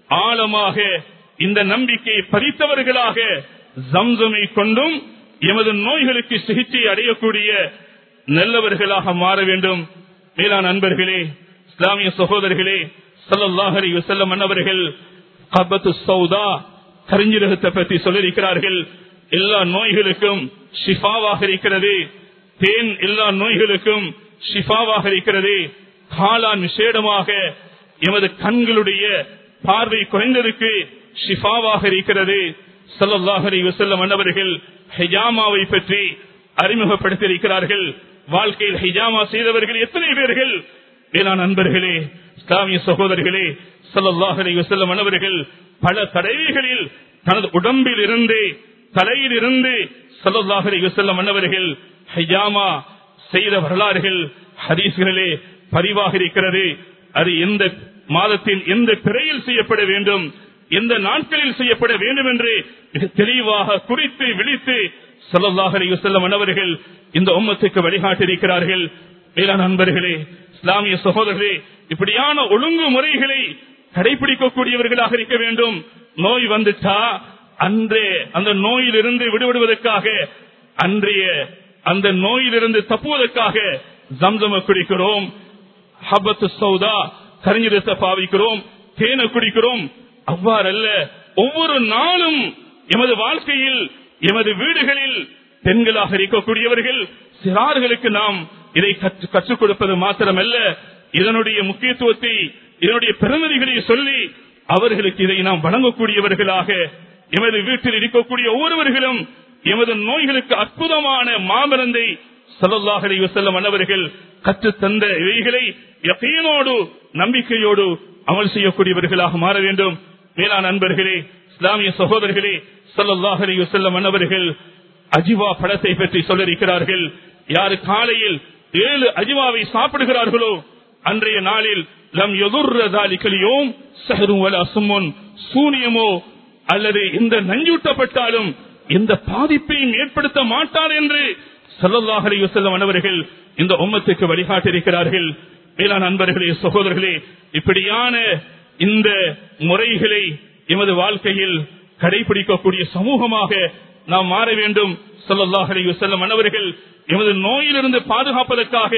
ஆழமாக இந்த நம்பிக்கையை பதித்தவர்களாக ஜம்சமை கொண்டும் எமது நோய்களுக்கு சிகிச்சை அடையக்கூடிய நல்லவர்களாக மாற வேண்டும். மேலான அன்பர்களே, இஸ்லாமிய சகோதரர்களே, ஸல்லல்லாஹு அலைஹி வஸல்லம் அன்னவர்கள் கபத்து சௌதா கரிஞ்சிரகத்தை பற்றி சொல்லியிருக்கிறார்கள். எல்லா நோய்களுக்கும் ஷிஃபாவாக இருக்கிறது. தேன் எல்லா நோய்களுக்கும் ஷிஃபாவாக இருக்கிறது. காளான் விசேடமாக எமது கண்களுடைய பார்வை குறைந்ததுக்கு ஷிஃபாவாக இருக்கிறது. ஸல்லல்லாஹு அலைஹி வஸல்லம் அன்னவர்கள் ஹிஜாமாவை பற்றி அறிமுகப்படுத்தியிருக்கிறார்கள். வாழ்க்கையில் ஹிஜாமா செய்தவர்கள் எத்தனை பேர்கள்? வேளாண் நண்பர்களே, இஸ்லாமிய சகோதரர்களே, ஸல்லல்லாஹு அலைஹி வஸல்லம் அன்னவர்கள் பல தடவைகளில் தனது உடம்பில் இருந்து, தலையில் இருந்து ஸல்லல்லாஹு அலைஹி வஸல்லம் அன்னவர்கள் ஹிஜாமா செய்த வரலாறுகள் ஹதீஸ்களிலே பதிவாக இருக்கிறது. அது எந்த மாதத்தில் எந்த பிறையில் செய்யப்பட வேண்டும், எந்த நாட்களில் செய்யப்பட வேண்டும் என்று மிக தெளிவாக குறித்து விழித்து ஸல்லல்லாஹு அலைஹி வஸல்லம் அன்னவர்கள் இந்த உம்மத்துக்கு வழிகாட்டியிருக்கிறார்கள். வேளாண் நண்பர்களே, இஸ்லாமிய சகோதரர்களே, இப்படியான ஒழுங்குமுறைகளை கடைபிடிக்கக்கூடியவர்களாக இருக்க வேண்டும். நோய் வந்துட்டா அன்றே அந்த நோயிலிருந்து விடுபடுவதற்காக, அன்றைய அந்த நோயிலிருந்து தப்புவதற்காக ஜம்சம குடிக்கிறோம், ஹபத்து சௌதா கரிஞ்சிரத்தை பாவிக்கிறோம், தேனை குடிக்கிறோம். அவ்வாறல்ல, ஒவ்வொரு நாளும் எமது வாழ்க்கையில், எமது வீடுகளில் பெண்களாக இருக்கக்கூடியவர்கள் சிறார்களுக்கு நாம் இதை கற்றுக் கொடுப்பது மாத்திரமல்ல, இதனுடைய முக்கியத்துவத்தை, இதனுடைய பெருமதிகளை சொல்லி அவர்களுக்கு இதை நாம் வழங்கக்கூடியவர்களாக எமது வீட்டில் இருக்கக்கூடிய ஒவ்வொருவர்களும் எமது நோய்களுக்கு அற்புதமான மாமருந்தை ஸல்லல்லாஹு அலைஹி வஸல்லம் அன்னவர்கள் கற்றுத் தந்த இவைகளை யகீனோடு, நம்பிக்கையோடு அமல் செய்யக்கூடியவர்களாக மாற வேண்டும். மேலான நண்பர்களே, இஸ்லாமிய சகோதரர்களே, ஸல்லல்லாஹு அலைஹி வஸல்லம் அன்னவர்கள் அஜிவா பழத்தை பற்றி சொல்லியிருக்கிறார்கள். யாரு காலையில் ஏழு அஜிவாவை சாப்பிடுகிறார்களோ அன்றைய நாளில் லம் யதுர்ர தாலிகல் யௌம் ஸஹ்ரும் வலா சும்முன், சூனியமோ அல்லது இந்த நஞ்சூட்டப்பட்டாலும் எந்த பாதிப்பையும் ஏற்படுத்த மாட்டார் என்று ஸல்லல்லாஹு அலைஹி வஸல்லம் அன்னவர்கள் இந்த உம்மத்துக்கு வழிகாட்டியிருக்கிறார்கள். மேலான நண்பர்களே, சகோதரர்களே, இப்படியான இந்த முறைகளை எமது வாழ்க்கையில் கடைபிடிக்கக்கூடிய சமூகமாக நாம் மாற வேண்டும். ஸல்லல்லாஹு அலைஹி வஸல்லம் அன்னவர்கள் எமது நோயிலிருந்து பாதுகாப்பதற்காக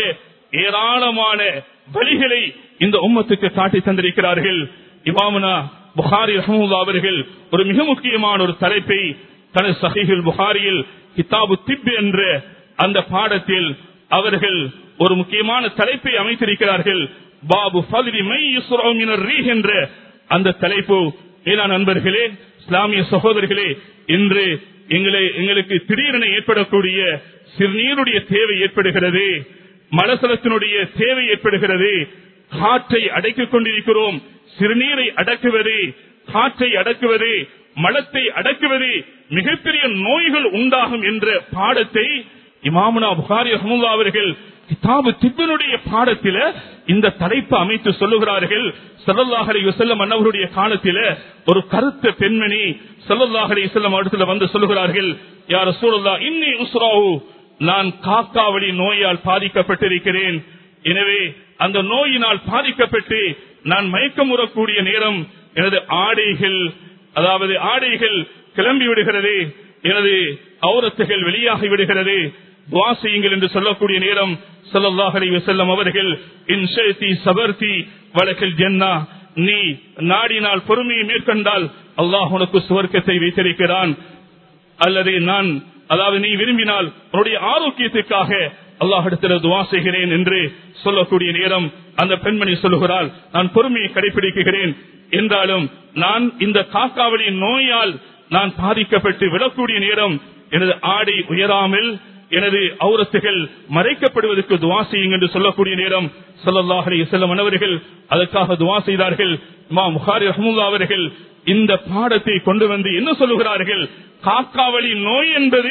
ஏராளமான வழிகளை இந்த உம்மத்துக்கு காட்டி தந்திருக்கிறார்கள். இமாமுனா புகாரி ரஹ்மத்துல்லாஹி அவர்கள் ஒரு மிக முக்கியமான ஒரு தலைப்பை தனது ஸஹீஹுல் புகாரியில் கிதாபு திப் என்ற அந்த பாடத்தில் அவர்கள் ஒரு முக்கியமான தலைப்பை அமைத்திருக்கிறார்கள். பாபு ஃபத்லி மை யுஸ்ரஉ மினர் ரீஹ் என்ற அந்த தலைப்பு. மேலான நண்பர்களே, இஸ்லாமிய சகோதரர்களே, இன்று எங்களை எங்களுக்கு திடீரென ஏற்படக்கூடிய சிறுநீருடைய தேவை ஏற்படுகிறது, மலசலத்தினுடைய தேவை ஏற்படுகிறது, காற்றை அடக்கிக் கொண்டிருக்கிறோம். சிறுநீரை அடக்குவது, காற்றை அடக்குவது, மலத்தை அடக்குவது மிகப்பெரிய நோய்கள் உண்டாகும் என்ற பாடத்தை இமாமுனா புகாரி ரஹ்மத்துல்லாஹி அவர்கள் கிதாபு திப்பினுடைய பாடத்தில இந்த தலைப்பு அமைத்து சொல்லுகிறார்கள். ஸல்லல்லாஹு அலைஹி வஸல்லம் அன்னவருடைய காலத்தில ஒரு கருத்த பெண்மணி ஸல்லல்லாஹு அலைஹி வஸல்லம் இடத்துல வந்து சொல்லுகிறார்கள், யா ரசூலல்லாஹ் இன்னி உஸ்ராஹு, நான் காக்காவளி நோயால் பாதிக்கப்பட்டிருக்கிறேன். எனவே அந்த நோயினால் பாதிக்கப்பட்டு நான் மயக்கமுறக்கூடிய நேரம் எனது ஆடைகள், அதாவது ஆடைகள் கிளம்பி விடுகிறது, எனது ஔரத்துகள் வெளியாகி விடுகிறது, துஆ செய்யுங்கள் என்று சொல்லக்கூடிய நேரம் ஸல்லல்லாஹு அலைஹி வஸல்லம் அவர்கள் இன் ஷைதி சபர்தி வலக்கல் ஜன்னah, நீ நாடினால் பொறுமையை மேற்கொண்டால் அல்லாஹ் உனக்கு சுவர்க்கத்தை வைத்திருக்கிறான், அல்லது நான் அதாவது நீ விரும்பினால் உன்னுடைய ஆரோக்கியத்துக்காக அல்லாஹ்விடத்தில் துஆ செய்கிறேன் என்று சொல்லக்கூடிய நேரம் அந்த பெண்மணி சொல்லுகிறாள், நான் பொறுமையை கடைபிடிக்கிறேன், என்றாலும் நான் இந்த காக்காவளி நோயால் நான் பாதிக்கப்பட்டு விடக்கூடிய நேரம் எனது ஆடை உயராமல் எனது ஔரத்துகள் மறைக்கப்படுவதற்கு துஆ செய்யுங்கள் என்று சொல்லக்கூடிய நேரம் ஸல்லல்லாஹு அலைஹி வஸல்லம் அவர்கள் அதற்காக துஆ செய்தார்கள். இமாம் புகாரி ரஹ்மத்துல்லாஹி அவர்கள் இந்த பாடத்தை கொண்டு வந்து என்ன சொல்லுகிறார்கள், காக்காவளி நோய் என்பது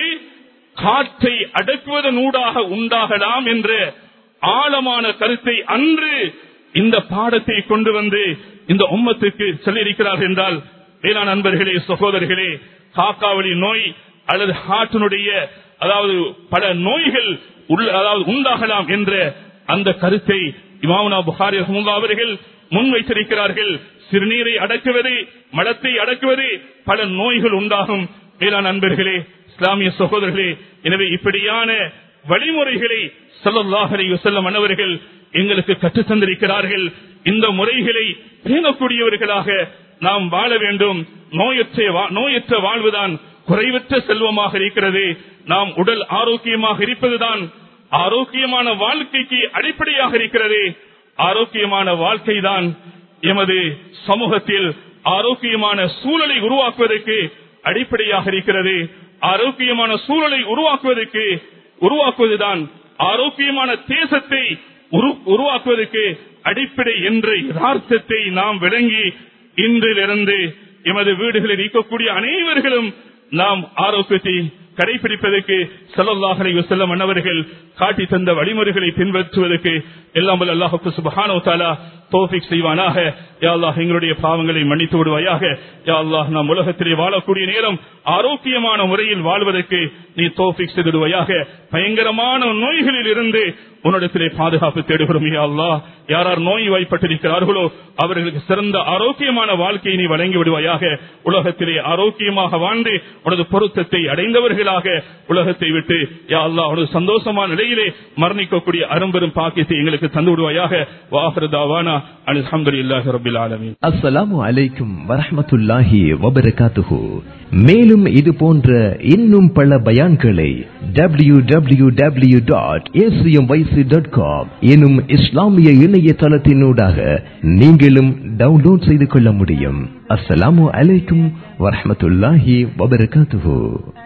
காற்றை அடக்குவதனூடாக உண்டாகலாம் என்ற ஆழமான கருத்தை அன்று இந்த பாடத்தை கொண்டு வந்து இந்த உம்மத்துக்கு சொல்லியிருக்கிறார்கள். என்றால் வேளாண் நண்பர்களே, சகோதரர்களே, காக்காவளி நோய் அல்லது ஹார்ட்டினுடைய அதாவது பல நோய்கள் அதாவது உண்டாகலாம் என்ற அந்த கருத்தை இமாமுனா புகாரி ரஹ்மத்துல்லாஹி அவர்கள் முன்வைத்திருக்கிறார்கள். சிறுநீரை அடக்குவது, மலத்தை அடக்குவது பல நோய்கள் உண்டாகும். மேலான நண்பர்களே, இஸ்லாமிய சகோதரர்களே, எனவே இப்படியான வழிமுறைகளை ஸல்லல்லாஹு அலைஹி வஸல்லம் அன்னவர்கள் எங்களுக்கு கற்றுத் தந்திருக்கிறார்கள். இந்த முறைகளை பேணக்கூடியவர்களாக நாம் வாழ வேண்டும். நோயற்ற நோயற்ற வாழ்வுதான் குறைவற்ற செல்வமாக இருக்கிறது. நாம் உடல் ஆரோக்கியமாக இருப்பதுதான் ஆரோக்கியமான வாழ்க்கைக்கு அடிப்படையாக இருக்கிறது. ஆரோக்கியமான வாழ்க்கை தான் எமது சமூகத்தில் ஆரோக்கியமான சூழலை உருவாக்குவதற்கு அடிப்படையாக இருக்கிறது. ஆரோக்கியமான சூழலை உருவாக்குவதற்கு உருவாக்குவதுதான் ஆரோக்கியமான தேசத்தை உருவாக்குவதற்கு அடிப்படை என்ற யதார்த்தத்தை நாம் விளங்கி இன்றிலிருந்து எமது வீடுகளில் இருக்கக்கூடிய அனைவர்களும் நாம் ஆரோக்கியத்தை கடைபிடிப்பதற்கு ஸல்லல்லாஹு அலைஹி வஸல்லம் அன்னவர்கள் காட்டி தந்த வழிமுறைகளை பின்பற்றுவதற்கு எல்லாம் வல்ல அல்லாஹ் சுப்ஹானஹு வ தஆலா தௌஃபீக் செய்வானாக. யா அல்லாஹ் எங்களுடைய பாவங்களை மன்னித்து விடுவாயாக. யா அல்லாஹ் நாம் உலகத்திலே வாழக்கூடிய நேரம் ஆரோக்கியமான முறையில் வாழ்வதற்கு நீ தௌஃபீக் செய்திடுவாயாக. பயங்கரமான நோய்களில் இருந்து உன்னிடத்திலே பாதுகாப்பு தேடுகிறோம். யா அல்லாஹ் யார் யார் நோய் வாய்ப்பட்டிருக்கிறார்களோ அவர்களுக்கு சிறந்த ஆரோக்கியமான வாழ்க்கையை நீ வழங்கி விடுவாயாக. உலகத்திலே ஆரோக்கியமாக வாழ்ந்து உனது பொருத்தத்தை அடைந்தவர்களாக உலகத்தை விட்டு யா அல்லாஹ் உனது சந்தோஷமான நிலையிலே மரணிக்கக்கூடிய அரும்பெரும் பாக்கியத்தை எங்களுக்கு தந்து விடுவாயாக. வாஹிரு தாவானா அல்ஹம்துலில்லாஹி ரப்பில் ஆலமீன். அஸ்ஸலாமு அலைக்கும் வரஹ்மத்துல்லாஹி வபரகாத்துஹு. மேலும் இது போன்ற இன்னும் பல பயான்களை W W W dot A C M Y C dot com எனும் இஸ்லாமிய இணையதளத்தினூடாக நீங்களும் டவுன்லோட் செய்து கொள்ள முடியும். அஸ்ஸலாமு அலைக்கும் வரஹ்மத்துல்லாஹி வபரகாத்துஹு.